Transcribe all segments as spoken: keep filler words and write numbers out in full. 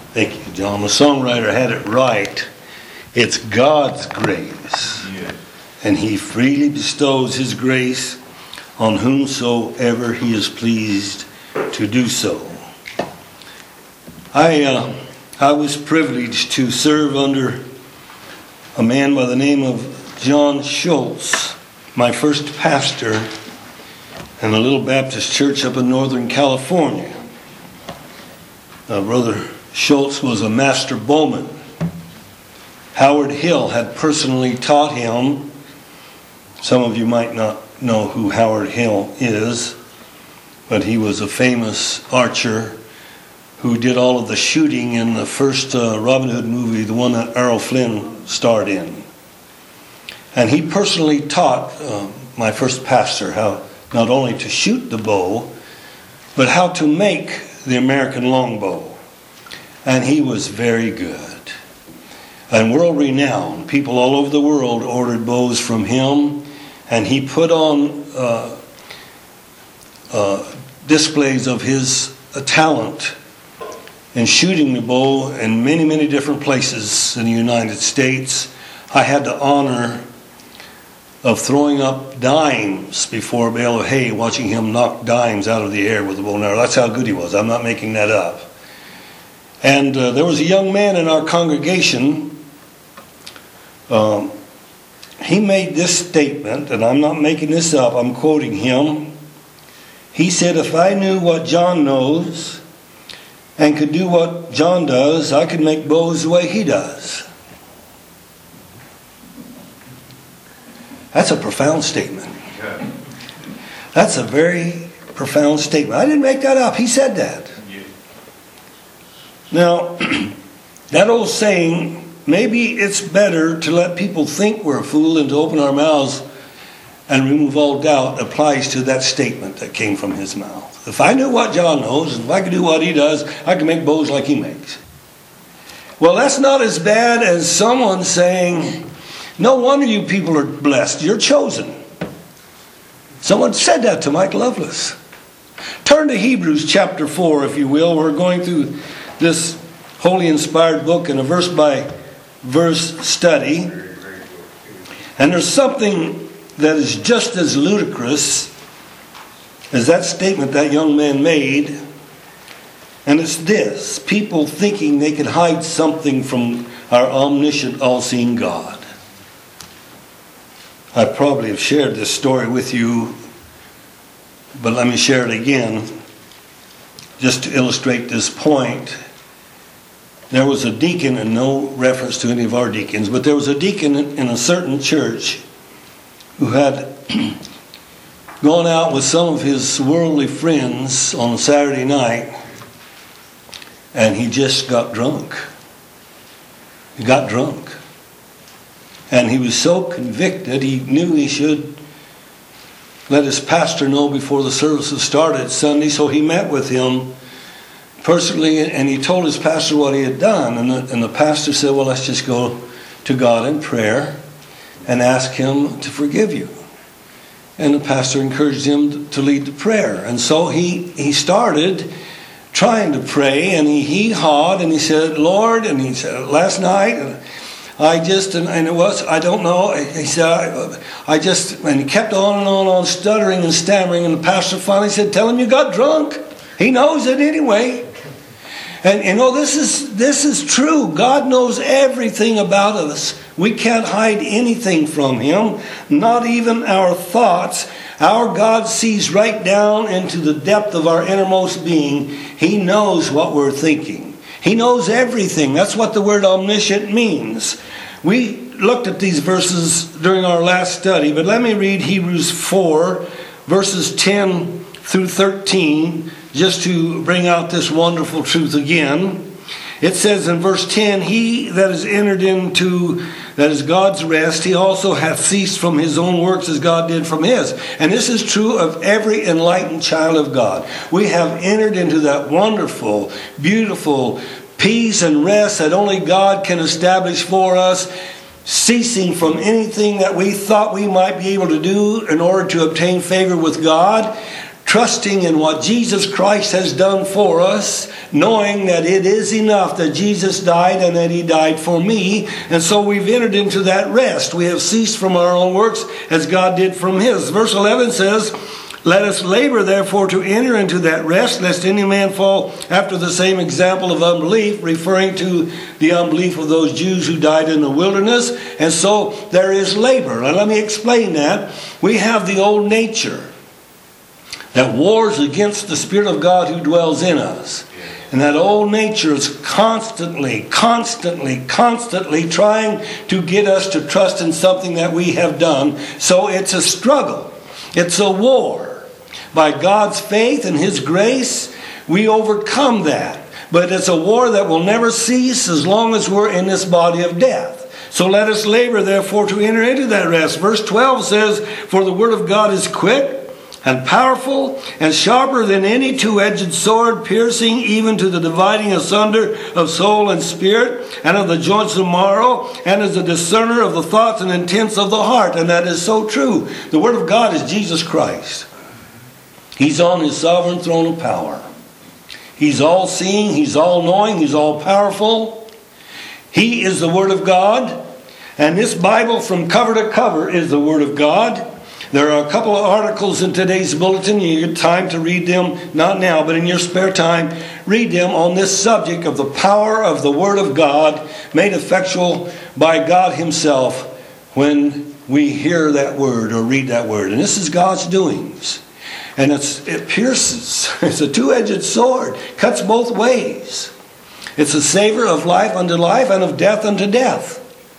Thank you, John. The songwriter had it right. It's God's grace. Yes. And He freely bestows His grace on whomsoever He is pleased to do so. I, uh, I was privileged to serve under a man by the name of John Schultz, my first pastor in a little Baptist church up in Northern California. Uh, Brother Schultz was a master bowman. Howard Hill had personally taught him. Some of you might not know who Howard Hill is, but he was a famous archer who did all of the shooting in the first uh, Robin Hood movie, the one that Errol Flynn starred in. And he personally taught uh, my first pastor how not only to shoot the bow, but how to make the American longbow. And he was very good. And world-renowned. People all over the world ordered bows from him. And he put on uh, uh, displays of his uh, talent in shooting the bow in many, many different places in the United States. I had the honor of throwing up dimes before a bale of hay, watching him knock dimes out of the air with a bow and arrow. That's how good he was. I'm not making that up. And uh, there was a young man in our congregation. Um, he made this statement, and I'm not making this up, I'm quoting him. He said, if I knew what John knows and could do what John does, I could make bows the way he does. That's a profound statement. That's a very profound statement. I didn't make that up. He said that. Now, that old saying, maybe it's better to let people think we're a fool than to open our mouths and remove all doubt, applies to that statement that came from his mouth. If I knew what John knows, and if I could do what he does, I could make bows like he makes. Well, that's not as bad as someone saying, no wonder you people are blessed. You're chosen. Someone said that to Mike Lovelace. Turn to Hebrews chapter four, if you will. We're going through this holy inspired book in a verse by verse study. And there's something that is just as ludicrous as that statement that young man made. And it's this: people thinking they could hide something from our omniscient, all-seeing God. I probably have shared this story with you, but let me share it again just to illustrate this point. There was a deacon, and no reference to any of our deacons, but there was a deacon in a certain church who had gone out with some of his worldly friends on a Saturday night, and he just got drunk. He got drunk. And he was so convicted, he knew he should let his pastor know before the services started Sunday, so he met with him personally, and he told his pastor what he had done. And the, and the pastor said, well, let's just go to God in prayer and ask Him to forgive you. And the pastor encouraged him to lead the prayer. And so he, he started trying to pray, and he hee-hawed, and he said, Lord, and he said, last night, I just, and, and it was, I don't know, he said, I, I just, and he kept on and on and on, stuttering and stammering, and the pastor finally said, tell him you got drunk. He knows it anyway. And you know, this is this is true. God knows everything about us. We can't hide anything from Him, not even our thoughts. Our God sees right down into the depth of our innermost being. He knows what we're thinking. He knows everything. That's what the word omniscient means. We looked at these verses during our last study, but let me read Hebrews four, verses ten through thirteen, just to bring out this wonderful truth again. It says in verse ten, he that is entered into, that is God's rest, he also hath ceased from his own works as God did from his. And this is true of every enlightened child of God. We have entered into that wonderful, beautiful peace and rest that only God can establish for us, ceasing from anything that we thought we might be able to do in order to obtain favor with God, trusting in what Jesus Christ has done for us, knowing that it is enough that Jesus died and that He died for me. And so we've entered into that rest. We have ceased from our own works as God did from His. Verse eleven says, let us labor therefore to enter into that rest, lest any man fall after the same example of unbelief, referring to the unbelief of those Jews who died in the wilderness. And so there is labor. Now let me explain that. We have the old nature that wars against the Spirit of God who dwells in us. And that old nature is constantly, constantly, constantly trying to get us to trust in something that we have done. So it's a struggle. It's a war. By God's faith and His grace, we overcome that. But it's a war that will never cease as long as we're in this body of death. So let us labor, therefore, to enter into that rest. Verse twelve says, for the word of God is quick and powerful and sharper than any two-edged sword, piercing even to the dividing asunder of soul and spirit, and of the joints and marrow, and is a discerner of the thoughts and intents of the heart. And that is so true. The word of God is Jesus Christ. He's on His sovereign throne of power. He's all-seeing, He's all-knowing, He's all-powerful. He is the Word of God. And this Bible from cover to cover is the Word of God. There are a couple of articles in today's bulletin. You get time to read them, not now, but in your spare time, read them on this subject of the power of the Word of God made effectual by God Himself when we hear that Word or read that Word. And this is God's doings. And it's, it pierces. It's a two-edged sword. Cuts both ways. It's a savor of life unto life and of death unto death.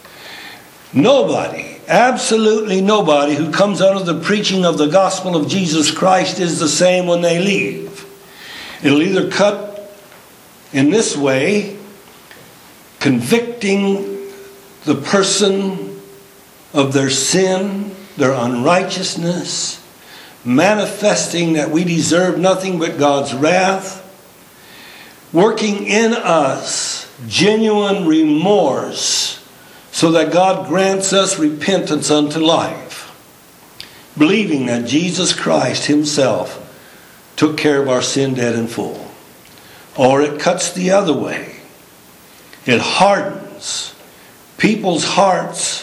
Nobody, absolutely nobody who comes under the preaching of the gospel of Jesus Christ is the same when they leave. It'll either cut in this way, convicting the person of their sin, their unrighteousness, manifesting that we deserve nothing but God's wrath, working in us genuine remorse so that God grants us repentance unto life, believing that Jesus Christ Himself took care of our sin debt in full. Or it cuts the other way. It hardens people's hearts.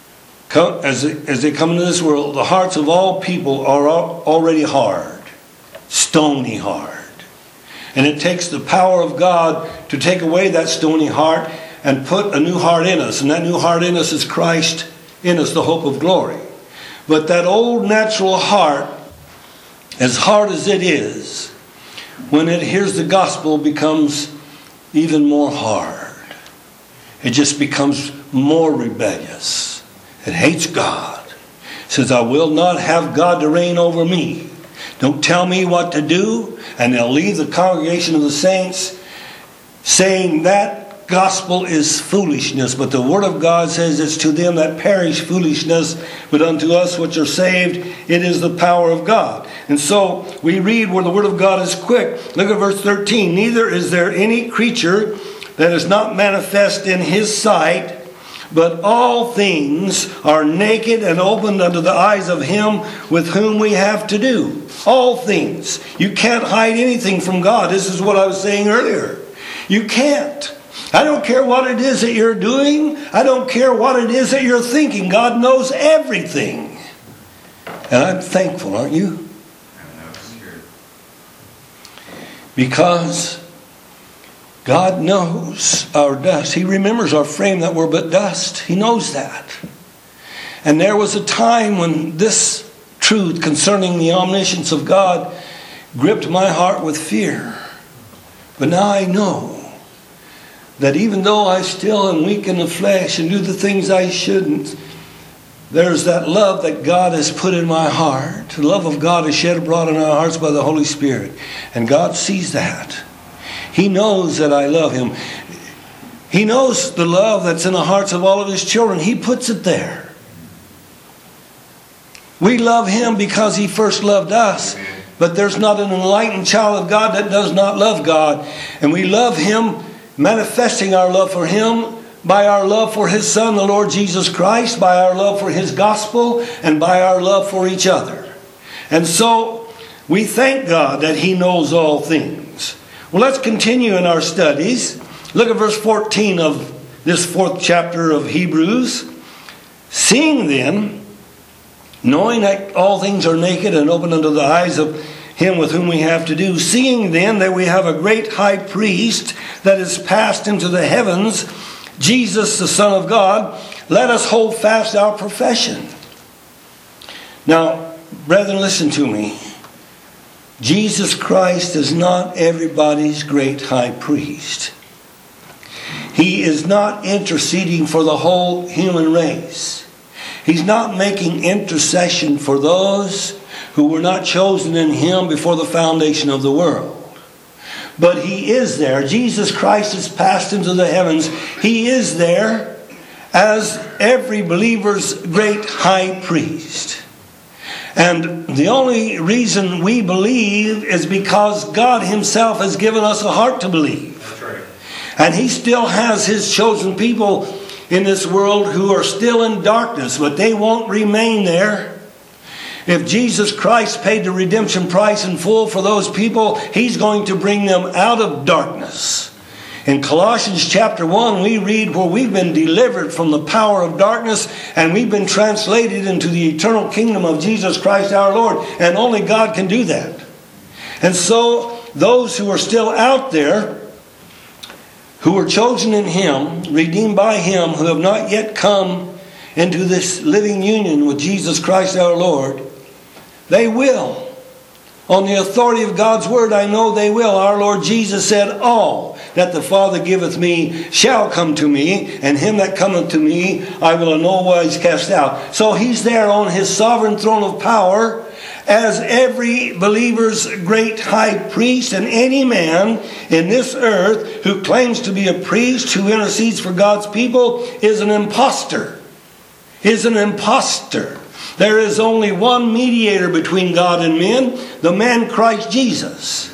As they, as they come into this world, the hearts of all people are already hard, stony hard. And it takes the power of God to take away that stony heart and put a new heart in us. And that new heart in us is Christ in us, the hope of glory. But that old natural heart, as hard as it is, when it hears the gospel, becomes even more hard. It just becomes more rebellious. It hates God. It says, I will not have God to reign over me. Don't tell me what to do. And they'll leave the congregation of the saints saying that gospel is foolishness. But the Word of God says it's to them that perish foolishness, but unto us which are saved, it is the power of God. And so we read where the Word of God is quick. Look at verse thirteen. Neither is there any creature that is not manifest in His sight, but all things are naked and opened unto the eyes of Him with whom we have to do. All things. You can't hide anything from God. This is what I was saying earlier. You can't. I don't care what it is that you're doing. I don't care what it is that you're thinking. God knows everything. And I'm thankful, aren't you? Because God knows our dust. He remembers our frame that we're but dust. He knows that. And there was a time when this truth concerning the omniscience of God gripped my heart with fear. But now I know that even though I still am weak in the flesh and do the things I shouldn't, there's that love that God has put in my heart. The love of God is shed abroad in our hearts by the Holy Spirit. And God sees that. He knows that I love Him. He knows the love that's in the hearts of all of His children. He puts it there. We love Him because He first loved us. But there's not an enlightened child of God that does not love God. And we love Him, manifesting our love for Him by our love for His Son, the Lord Jesus Christ, by our love for His gospel, and by our love for each other. And so We thank God that He knows all things. Well, let's continue in our studies. Look at verse fourteen of this fourth chapter of Hebrews. Seeing then, knowing that all things are naked and open unto the eyes of Him with whom we have to do, seeing then that we have a great high priest that is passed into the heavens, Jesus the Son of God, let us hold fast our profession. Now, brethren, listen to me. Jesus Christ is not everybody's great high priest. He is not interceding for the whole human race. He's not making intercession for those who were not chosen in Him before the foundation of the world. But He is there. Jesus Christ has passed into the heavens. He is there as every believer's great high priest. And the only reason we believe is because God Himself has given us a heart to believe. That's right. And He still has His chosen people in this world who are still in darkness, but they won't remain there. If Jesus Christ paid the redemption price in full for those people, He's going to bring them out of darkness. In Colossians chapter one, we read where we've been delivered from the power of darkness and we've been translated into the eternal kingdom of Jesus Christ our Lord. And only God can do that. And so those who are still out there, who were chosen in Him, redeemed by Him, who have not yet come into this living union with Jesus Christ our Lord, they will. On the authority of God's word, I know they will. Our Lord Jesus said, all that the Father giveth me shall come to me, and him that cometh to me I will in no wise cast out. So He's there on His sovereign throne of power as every believer's great high priest, and any man in this earth who claims to be a priest who intercedes for God's people is an impostor. Is an impostor. There is only one mediator between God and men, the man Christ Jesus.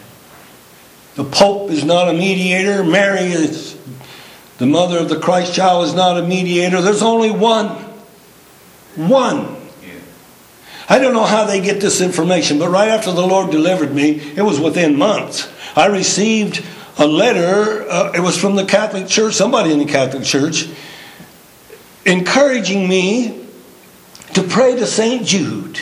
The Pope is not a mediator. Mary, is the mother of the Christ child, is not a mediator. There's only one. One. I don't know how they get this information, but right after the Lord delivered me, it was within months, I received a letter. Uh, it was from the Catholic Church, somebody in the Catholic Church, encouraging me to pray to Saint Jude.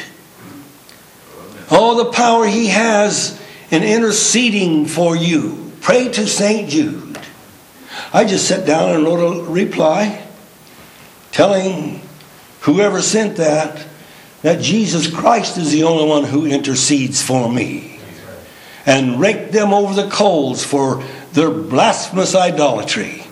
All the power he has in interceding for you. Pray to Saint Jude. I just sat down and wrote a reply telling whoever sent that that Jesus Christ is the only one who intercedes for me. And raked them over the coals for their blasphemous idolatry.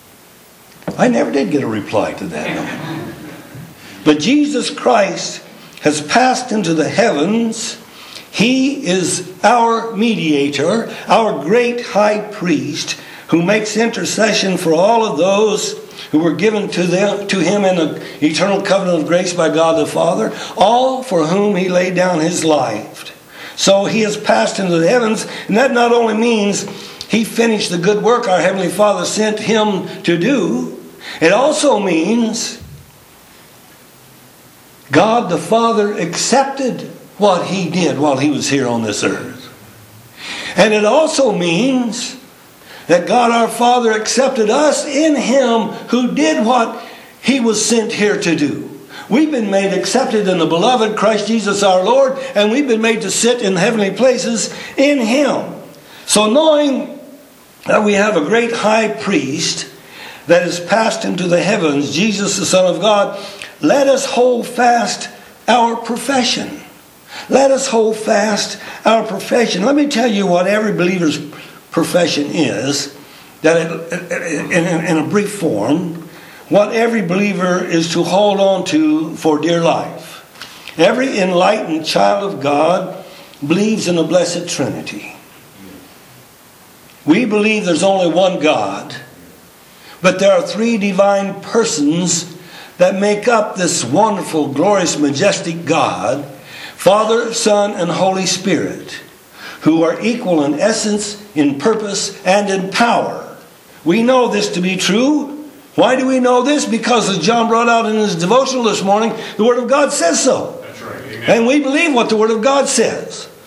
I never did get a reply to that. But Jesus Christ has passed into the heavens. He is our mediator, our great high priest, who makes intercession for all of those who were given to them, to Him in the eternal covenant of grace by God the Father, all for whom He laid down His life. So He has passed into the heavens, and that not only means He finished the good work our Heavenly Father sent Him to do, it also means God the Father accepted what He did while He was here on this earth. And it also means that God our Father accepted us in Him who did what He was sent here to do. We've been made accepted in the beloved Christ Jesus our Lord, and we've been made to sit in heavenly places in Him. So knowing that we have a great high priest that has passed into the heavens, Jesus the Son of God, let us hold fast our profession. Let us hold fast our profession. Let me tell you what every believer's profession is, that it, in, in a brief form, what every believer is to hold on to for dear life. Every enlightened child of God believes in the Blessed Trinity. We believe there's only one God, but there are three divine persons that make up this wonderful, glorious, majestic God, Father, Son, and Holy Spirit, who are equal in essence, in purpose, and in power. We know this to be true. Why do we know this? Because as John brought out in his devotional this morning, the Word of God says so. That's right. Amen. And we believe what the Word of God says.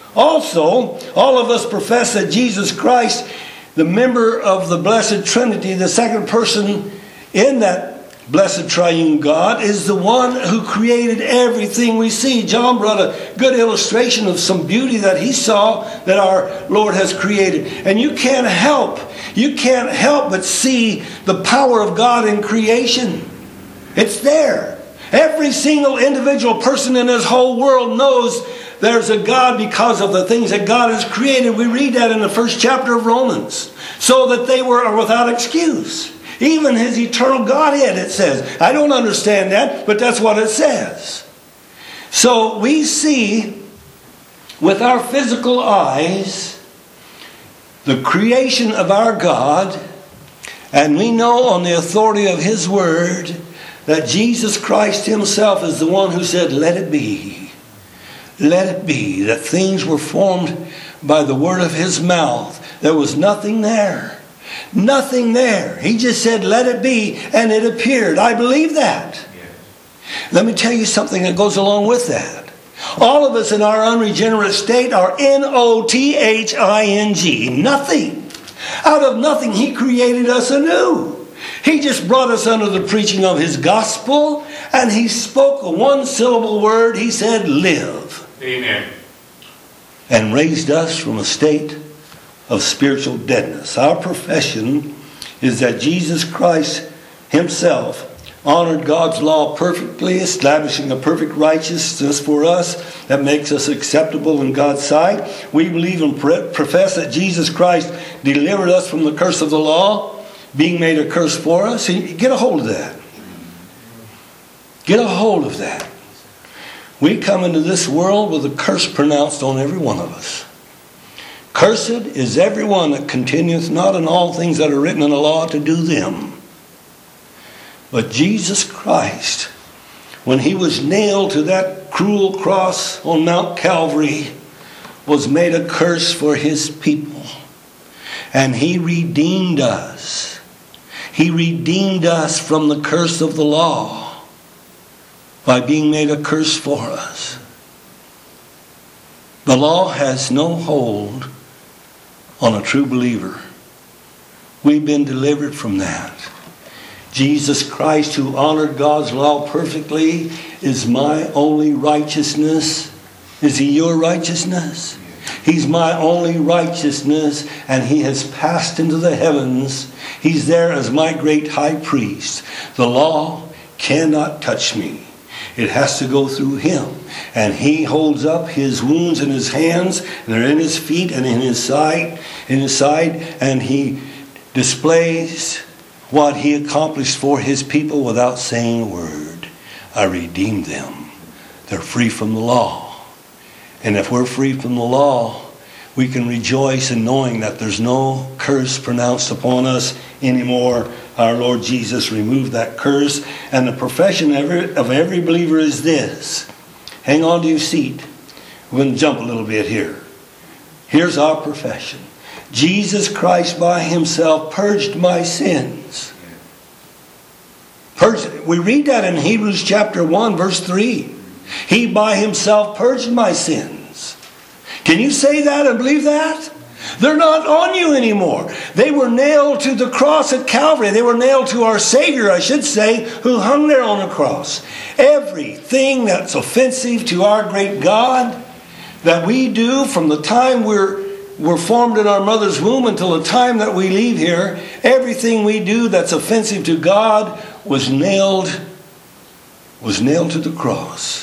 Also, all of us profess that Jesus Christ, the member of the Blessed Trinity, the second person in that blessed triune God, is the one who created everything we see. John brought a good illustration of some beauty that he saw that our Lord has created. And you can't help, you can't help but see the power of God in creation. It's there. Every single individual person in this whole world knows there's a God because of the things that God has created. We read that in the first chapter of Romans. So that they were without excuse. Even His eternal Godhead, it says. I don't understand that, but that's what it says. So we see with our physical eyes the creation of our God, and we know on the authority of His Word that Jesus Christ Himself is the one who said, let it be. Let it be. That things were formed by the word of His mouth. There was nothing there. Nothing there. He just said, let it be, and it appeared. I believe that. Yes. Let me tell you something that goes along with that. All of us in our unregenerate state are N O T H I N G. Nothing. Out of nothing, He created us anew. He just brought us under the preaching of His gospel, and He spoke a one-syllable word. He said, live. Amen. And raised us from a state of spiritual deadness. Our profession is that Jesus Christ Himself honored God's law perfectly, establishing a perfect righteousness for us that makes us acceptable in God's sight. We believe and profess that Jesus Christ delivered us from the curse of the law, being made a curse for us. Get a hold of that. Get a hold of that. We come into this world with a curse pronounced on every one of us. Cursed is everyone that continueth not in all things that are written in the law to do them. But Jesus Christ, when He was nailed to that cruel cross on Mount Calvary, was made a curse for His people. And He redeemed us. He redeemed us from the curse of the law by being made a curse for us. The law has no hold on a true believer. We've been delivered from that. Jesus Christ, who honored God's law perfectly, is my only righteousness. Is He your righteousness? He's my only righteousness, and He has passed into the heavens. He's there as my great high priest. The law cannot touch me. It has to go through Him. And He holds up His wounds in His hands, and they're in His feet and in His side, in His side, and He displays what He accomplished for His people without saying a word. I redeemed them. They're free from the law. And if we're free from the law, we can rejoice in knowing that there's no curse pronounced upon us anymore. Our Lord Jesus removed that curse. And the profession of every, of every believer is this. Hang on to your seat. We're going to jump a little bit here. Here's our profession. Jesus Christ by Himself purged my sins. Purged, we read that in Hebrews chapter one, verse three. He by Himself purged my sins. Can you say that and believe that? They're not on you anymore. They were nailed to the cross at Calvary. They were nailed to our Savior, I should say, who hung there on the cross. Everything that's offensive to our great God that we do from the time we're, we're formed in our mother's womb until the time that we leave here, everything we do that's offensive to God was nailed, was nailed to the cross.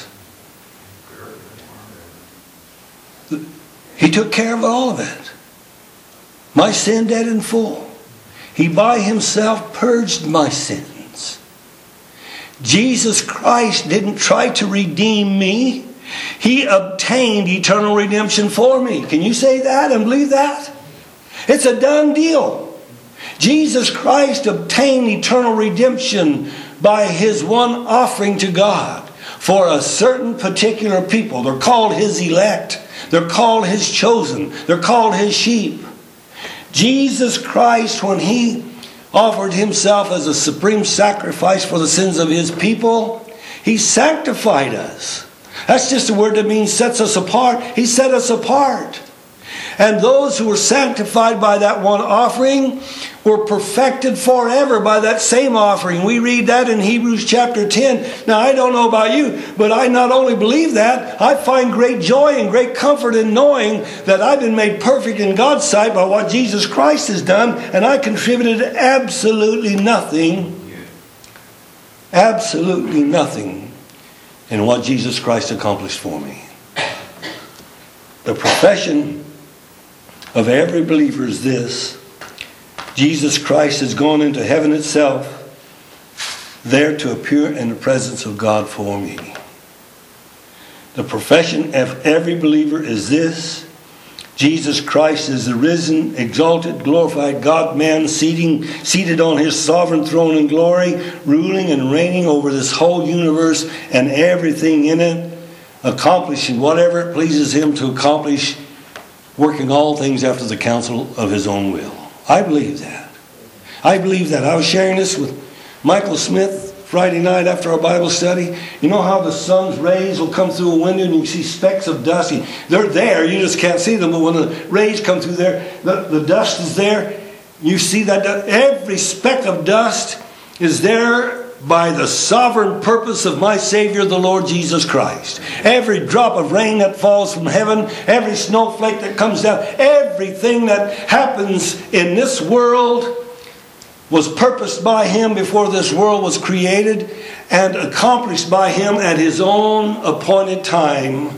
He took care of all of it. My sin dead in full. He by Himself purged my sins. Jesus Christ didn't try to redeem me. He obtained eternal redemption for me. Can you say that and believe that? It's a done deal. Jesus Christ obtained eternal redemption by His one offering to God for a certain particular people. They're called His elect. They're called His chosen. They're called His sheep. Jesus Christ, when He offered Himself as a supreme sacrifice for the sins of His people, He sanctified us. That's just a word that means sets us apart. He set us apart. And those who were sanctified by that one offering were perfected forever by that same offering. We read that in Hebrews chapter ten. Now, I don't know about you, but I not only believe that, I find great joy and great comfort in knowing that I've been made perfect in God's sight by what Jesus Christ has done, and I contributed absolutely nothing, absolutely nothing in what Jesus Christ accomplished for me. The profession of every believer is this: Jesus Christ has gone into heaven itself, there to appear in the presence of God for me. The profession of every believer is this: Jesus Christ is the risen, exalted, glorified God-man, seating, seated on His sovereign throne in glory, ruling and reigning over this whole universe and everything in it, accomplishing whatever it pleases Him to accomplish, working all things after the counsel of His own will. I believe that. I believe that. I was sharing this with Michael Smith Friday night after our Bible study. You know how the sun's rays will come through a window and you see specks of dust? They're there, you just can't see them. But when the rays come through there, the, the dust is there. You see that dust. Every speck of dust is there by the sovereign purpose of my Savior, the Lord Jesus Christ. Every drop of rain that falls from heaven, every snowflake that comes down, everything that happens in this world was purposed by Him before this world was created and accomplished by Him at His own appointed time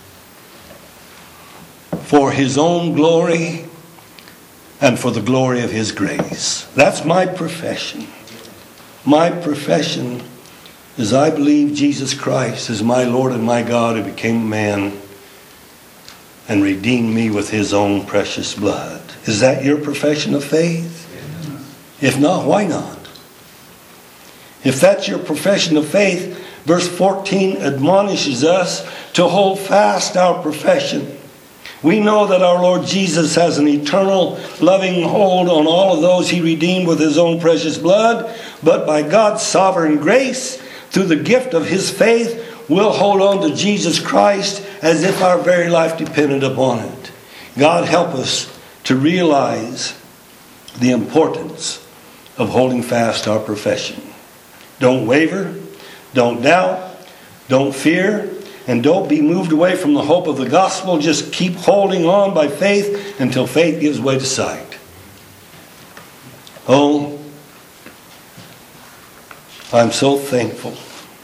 for His own glory and for the glory of His grace. That's my profession. My profession is I believe Jesus Christ is my Lord and my God, who became a man and redeemed me with His own precious blood. Is that your profession of faith? If not, why not? If that's your profession of faith, verse fourteen admonishes us to hold fast our profession. We know that our Lord Jesus has an eternal loving hold on all of those He redeemed with His own precious blood, but by God's sovereign grace, through the gift of His faith, we'll hold on to Jesus Christ as if our very life depended upon it. God help us to realize the importance of holding fast our profession. Don't waver, don't doubt, don't fear, and don't be moved away from the hope of the gospel. Just keep holding on by faith until faith gives way to sight. Oh, I'm so thankful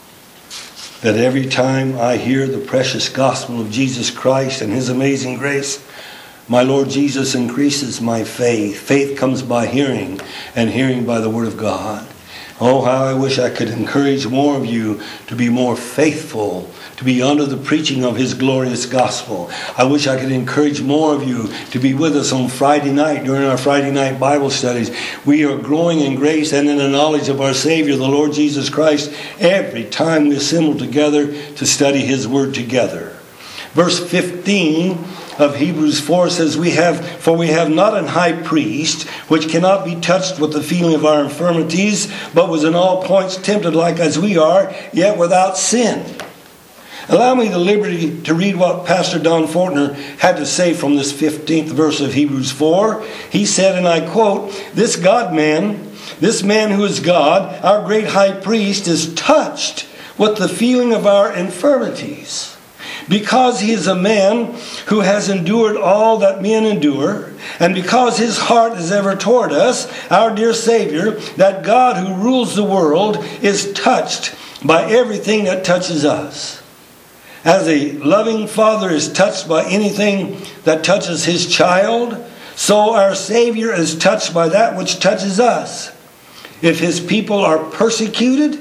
that every time I hear the precious gospel of Jesus Christ and His amazing grace, my Lord Jesus increases my faith. Faith comes by hearing, and hearing by the Word of God. Oh, how I wish I could encourage more of you to be more faithful, to be under the preaching of His glorious gospel. I wish I could encourage more of you to be with us on Friday night during our Friday night Bible studies. We are growing in grace and in the knowledge of our Savior, the Lord Jesus Christ, every time we assemble together to study His Word together. Verse fifteen of Hebrews four says, "We have, for we have not an high priest, which cannot be touched with the feeling of our infirmities, but was in all points tempted like as we are, yet without sin." Allow me the liberty to read what Pastor Don Fortner had to say from this fifteenth verse of Hebrews four. He said, and I quote, "This God-man, this man who is God, our great high priest, is touched with the feeling of our infirmities, because He is a man who has endured all that men endure, and because His heart is ever toward us, our dear Savior, that God who rules the world is touched by everything that touches us. As a loving Father is touched by anything that touches His child, so our Savior is touched by that which touches us. If His people are persecuted,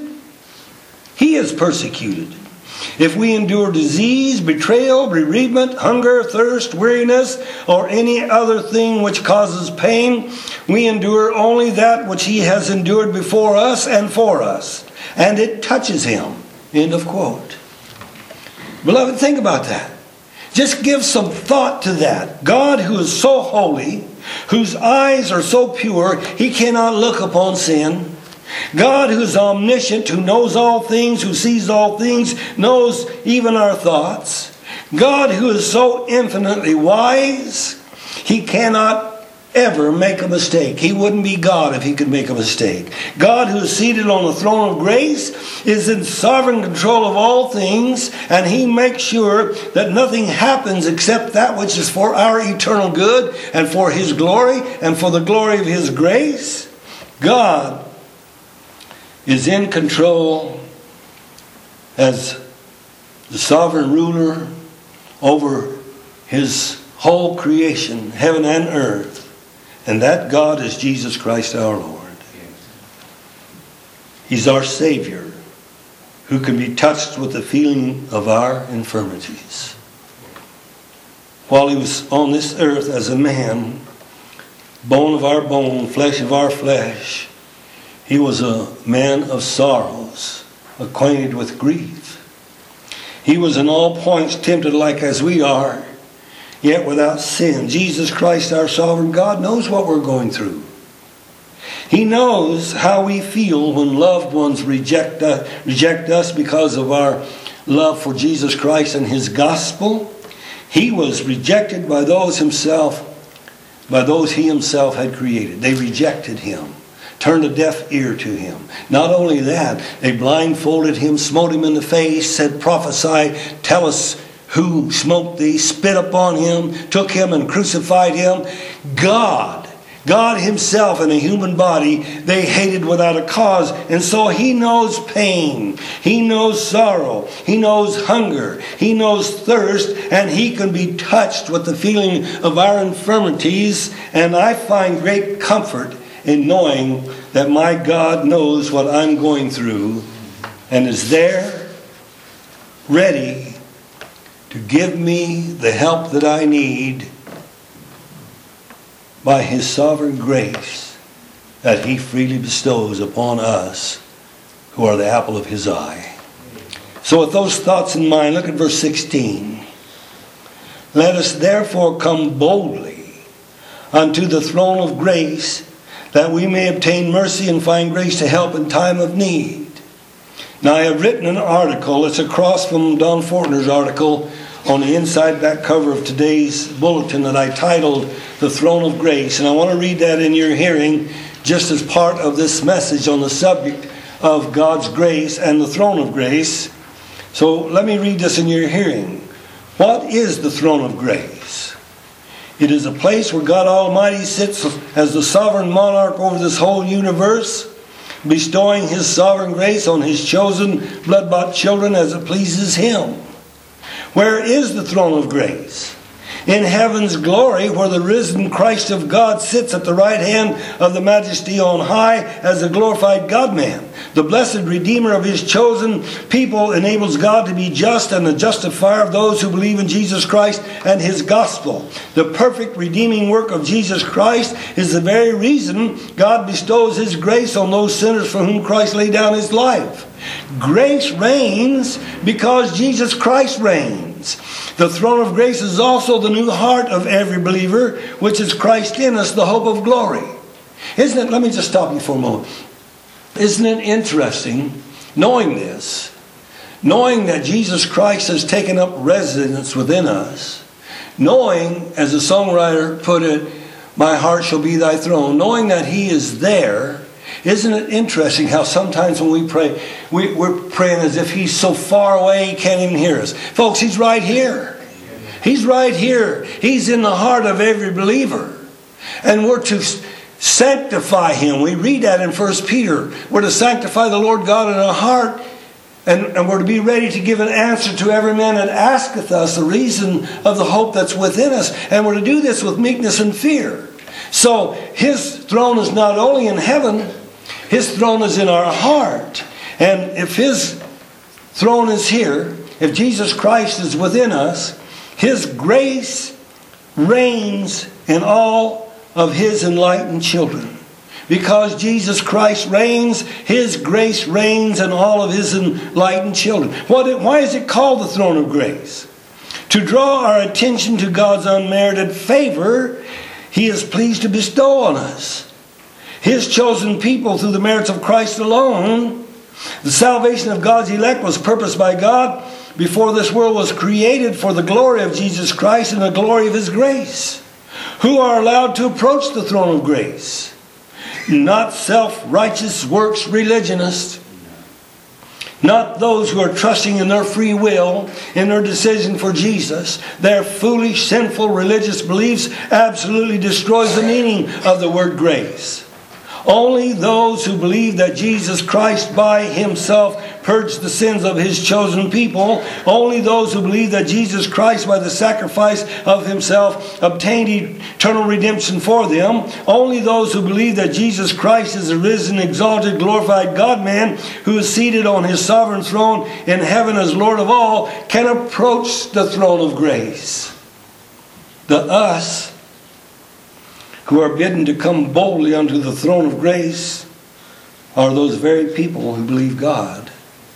He is persecuted. If we endure disease, betrayal, bereavement, hunger, thirst, weariness, or any other thing which causes pain, we endure only that which He has endured before us and for us, and it touches Him." End of quote. Beloved, think about that. Just give some thought to that. God, who is so holy, whose eyes are so pure, He cannot look upon sin. God who is omniscient, who knows all things, who sees all things, knows even our thoughts. God who is so infinitely wise, He cannot ever make a mistake. He wouldn't be God if He could make a mistake. God who is seated on the throne of grace is in sovereign control of all things, and He makes sure that nothing happens except that which is for our eternal good and for His glory and for the glory of His grace. God is in control as the sovereign ruler over His whole creation, heaven and earth. And that God is Jesus Christ our Lord. He's our Savior, who can be touched with the feeling of our infirmities. While He was on this earth as a man, bone of our bone, flesh of our flesh, He was a man of sorrows, acquainted with grief. He was in all points tempted like as we are, yet without sin. Jesus Christ, our sovereign God, knows what we're going through. He knows how we feel when loved ones reject us, reject us because of our love for Jesus Christ and His gospel. He was rejected by those himself, by those He Himself had created. They rejected Him, turned a deaf ear to Him. Not only that, they blindfolded Him, smote Him in the face, said, "Prophesy, tell us who smote thee," spit upon Him, took Him and crucified Him. God, God Himself in a human body, they hated without a cause. And so He knows pain. He knows sorrow. He knows hunger. He knows thirst. And He can be touched with the feeling of our infirmities. And I find great comfort in knowing that my God knows what I'm going through and is there, ready to give me the help that I need by His sovereign grace that He freely bestows upon us who are the apple of His eye. So with those thoughts in mind, look at verse sixteen. "Let us therefore come boldly unto the throne of grace, that we may obtain mercy and find grace to help in time of need." Now I have written an article, it's across from Don Fortner's article on the inside back cover of today's bulletin, that I titled "The Throne of Grace." And I want to read that in your hearing just as part of this message on the subject of God's grace and the throne of grace. So let me read this in your hearing. What is the throne of grace? It is a place where God Almighty sits as the sovereign monarch over this whole universe, bestowing His sovereign grace on His chosen blood-bought children as it pleases Him. Where is the throne of grace? In heaven's glory, where the risen Christ of God sits at the right hand of the Majesty on high as a glorified God-man. The blessed Redeemer of His chosen people enables God to be just and the justifier of those who believe in Jesus Christ and His gospel. The perfect redeeming work of Jesus Christ is the very reason God bestows His grace on those sinners for whom Christ laid down His life. Grace reigns because Jesus Christ reigns. The throne of grace is also the new heart of every believer, which is Christ in us, the hope of glory. Isn't it? Let me just stop you for a moment. Isn't it interesting, knowing this, knowing that Jesus Christ has taken up residence within us, knowing, as the songwriter put it, "My heart shall be thy throne," knowing that He is there. Isn't it interesting how sometimes when we pray, we, we're praying as if He's so far away He can't even hear us. Folks, He's right here. He's right here. He's in the heart of every believer. And we're to sanctify Him. We read that in First Peter. We're to sanctify the Lord God in our heart. And, and we're to be ready to give an answer to every man that asketh us the reason of the hope that's within us. And we're to do this with meekness and fear. So His throne is not only in heaven, His throne is in our heart. And if His throne is here, if Jesus Christ is within us, His grace reigns in all of His enlightened children. Because Jesus Christ reigns, His grace reigns in all of His enlightened children. What, why is it called the throne of grace? To draw our attention to God's unmerited favor He is pleased to bestow on us. His chosen people through the merits of Christ alone. The salvation of God's elect was purposed by God before this world was created for the glory of Jesus Christ and the glory of His grace. Who are allowed to approach the throne of grace? Not self-righteous works religionists. Not those who are trusting in their free will, in their decision for Jesus. Their foolish, sinful religious beliefs absolutely destroys the meaning of the word grace. Only those who believe that Jesus Christ by Himself purged the sins of His chosen people. Only those who believe that Jesus Christ by the sacrifice of Himself obtained eternal redemption for them. Only those who believe that Jesus Christ is a risen, exalted, glorified God-man who is seated on His sovereign throne in heaven as Lord of all can approach the throne of grace. The us who are bidden to come boldly unto the throne of grace are those very people who believe God.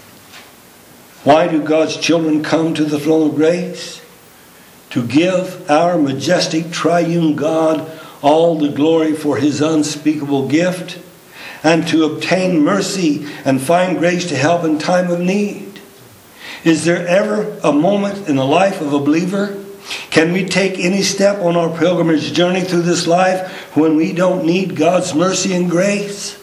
Why do God's children come to the throne of grace? To give our majestic triune God all the glory for His unspeakable gift, and to obtain mercy and find grace to help in time of need. Is there ever a moment in the life of a believer? Can we take any step on our pilgrimage journey through this life when we don't need God's mercy and grace?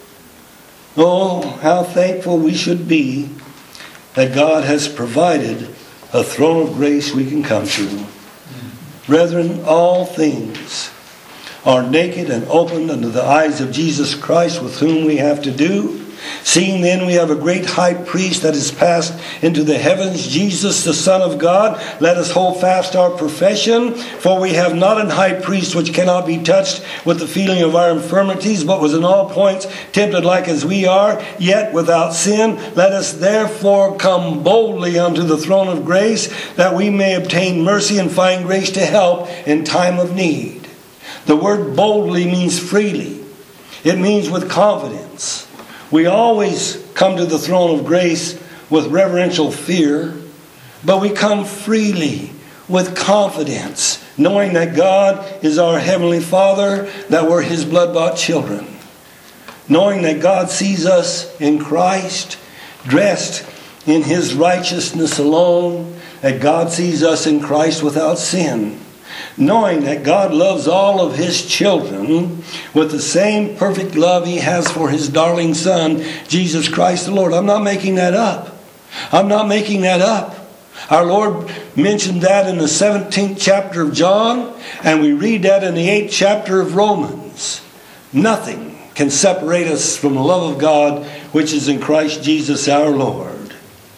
Oh, how thankful we should be that God has provided a throne of grace we can come to. Brethren, all things are naked and opened unto the eyes of Jesus Christ, with whom we have to do. Seeing then we have a great high priest that is passed into the heavens, Jesus the Son of God, let us hold fast our profession. For we have not an high priest which cannot be touched with the feeling of our infirmities, but was in all points tempted like as we are, yet without sin. Let us therefore come boldly unto the throne of grace, that we may obtain mercy and find grace to help in time of need. The word boldly means freely. It means with confidence. We always come to the throne of grace with reverential fear, but we come freely with confidence, knowing that God is our Heavenly Father, that we're His blood-bought children. Knowing that God sees us in Christ, dressed in His righteousness alone, that God sees us in Christ without sin. Knowing that God loves all of His children with the same perfect love He has for His darling Son, Jesus Christ the Lord. I'm not making that up. I'm not making that up. Our Lord mentioned that in the seventeenth chapter of John, and we read that in the eighth chapter of Romans. Nothing can separate us from the love of God which is in Christ Jesus our Lord.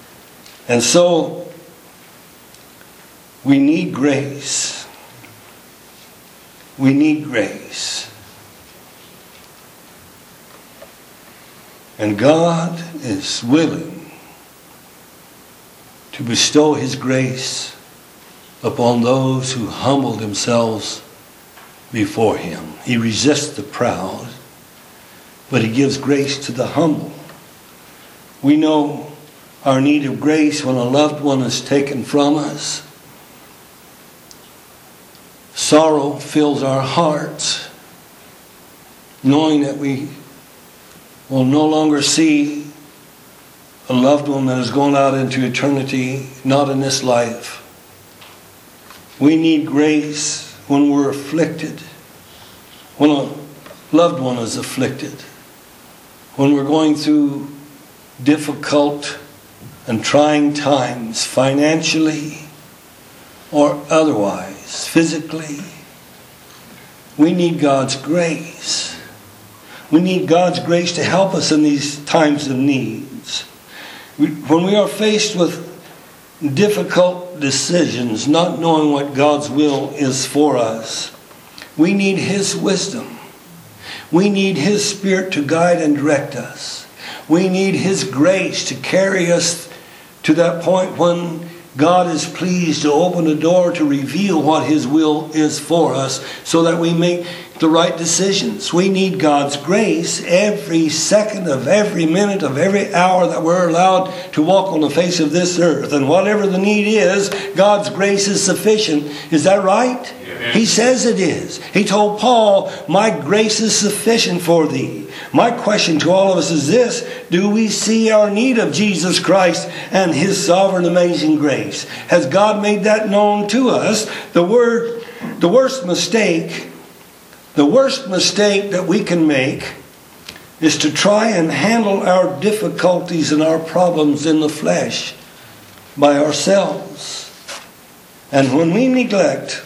And so, we need grace. We need grace. And God is willing to bestow His grace upon those who humble themselves before Him. He resists the proud, but He gives grace to the humble. We know our need of grace when a loved one is taken from us. Sorrow fills our hearts, knowing that we will no longer see a loved one that has gone out into eternity, not in this life. We need grace when we're afflicted, when a loved one is afflicted, when we're going through difficult and trying times, financially or otherwise, physically. We need God's grace. We need God's grace to help us in these times of needs. We, when we are faced with difficult decisions, not knowing what God's will is for us, we need His wisdom. We need His Spirit to guide and direct us. We need His grace to carry us to that point when God is pleased to open the door to reveal what His will is for us, so that we may the right decisions. We need God's grace every second of every minute of every hour that we're allowed to walk on the face of this earth. And whatever the need is, God's grace is sufficient. Is that right? Yeah. He says it is. He told Paul, my grace is sufficient for thee. My question to all of us is this: do we see our need of Jesus Christ and His sovereign amazing grace? Has God made that known to us? The word, the worst mistake The worst mistake that we can make is to try and handle our difficulties and our problems in the flesh by ourselves. And when we neglect,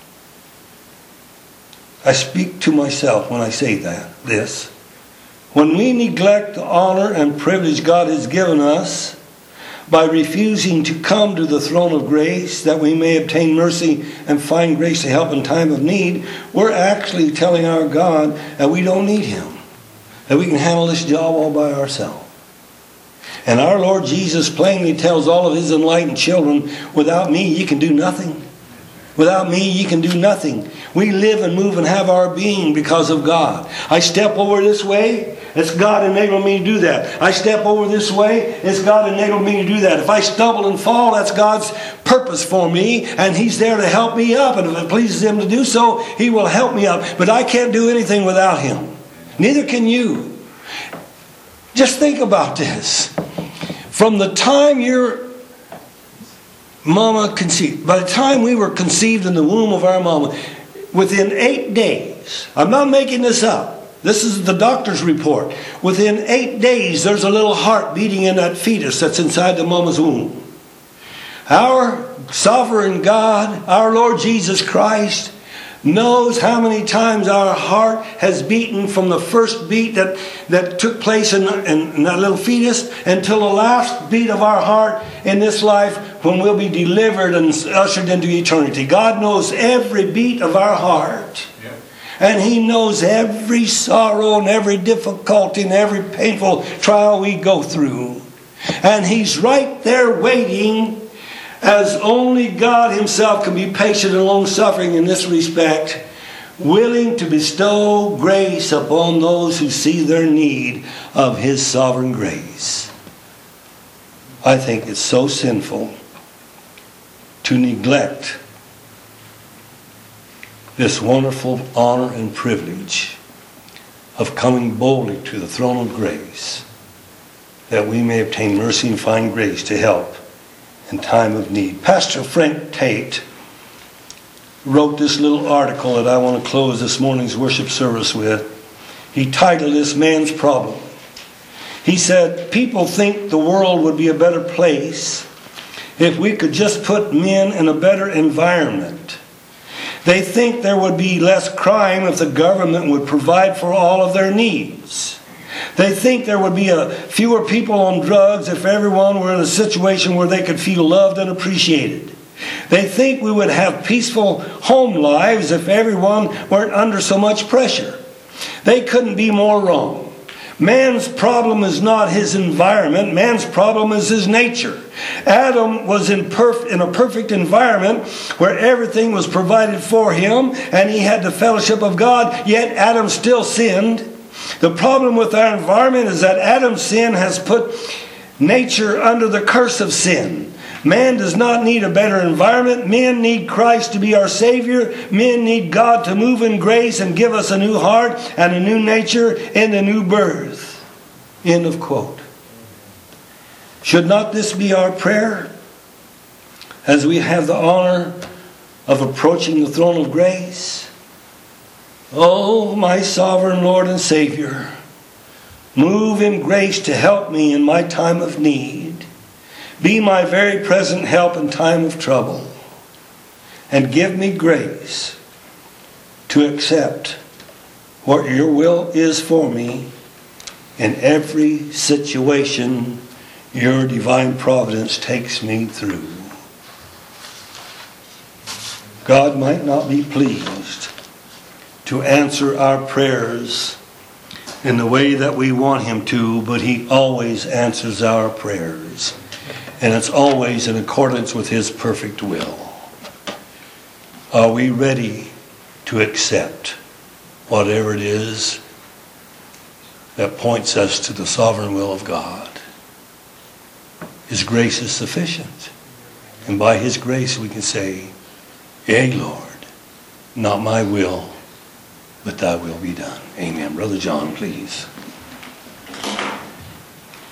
I speak to myself when I say that, this, when we neglect the honor and privilege God has given us by refusing to come to the throne of grace that we may obtain mercy and find grace to help in time of need, we're actually telling our God that we don't need Him, that we can handle this job all by ourselves. And our Lord Jesus plainly tells all of His enlightened children, without me you can do nothing. Without me you can do nothing. We live and move and have our being because of God. I step over this way, it's God enabling me to do that. I step over this way, it's God enabling me to do that. If I stumble and fall, that's God's purpose for me, and He's there to help me up. And if it pleases Him to do so, He will help me up. But I can't do anything without Him. Neither can you. Just think about this. From the time your mama conceived, by the time we were conceived in the womb of our mama, within eight days, I'm not making this up, this is the doctor's report, within eight days there's a little heart beating in that fetus that's inside the mama's womb. Our sovereign God, our Lord Jesus Christ, knows how many times our heart has beaten from the first beat that, that took place in, in, in that little fetus until the last beat of our heart in this life when we'll be delivered and ushered into eternity. God knows every beat of our heart. Yeah. And He knows every sorrow and every difficulty and every painful trial we go through. And He's right there waiting, as only God Himself can be patient and long-suffering in this respect, willing to bestow grace upon those who see their need of His sovereign grace. I think it's so sinful to neglect this wonderful honor and privilege of coming boldly to the throne of grace, that we may obtain mercy and find grace to help in time of need. Pastor Frank Tate wrote this little article that I want to close this morning's worship service with. He titled this "Man's Problem." He said, people think the world would be a better place if we could just put men in a better environment. They think there would be less crime if the government would provide for all of their needs. They think there would be a fewer people on drugs if everyone were in a situation where they could feel loved and appreciated. They think we would have peaceful home lives if everyone weren't under so much pressure. They couldn't be more wrong. Man's problem is not his environment. Man's problem is his nature. Adam was in, perf- in a perfect environment where everything was provided for him and he had the fellowship of God, yet Adam still sinned. The problem with our environment is that Adam's sin has put nature under the curse of sin. Man does not need a better environment. Men need Christ to be our Savior. Men need God to move in grace and give us a new heart and a new nature in the new birth. End of quote. Should not this be our prayer as we have the honor of approaching the throne of grace? Oh, my sovereign Lord and Savior, move in grace to help me in my time of need. Be my very present help in time of trouble. And give me grace to accept what your will is for me in every situation your divine providence takes me through. God might not be pleased to answer our prayers in the way that we want Him to, but He always answers our prayers. And it's always in accordance with His perfect will. Are we ready to accept whatever it is that points us to the sovereign will of God. His grace is sufficient. And by His grace we can say, yea, Lord, not my will, but thy will be done. Amen. Brother John, please.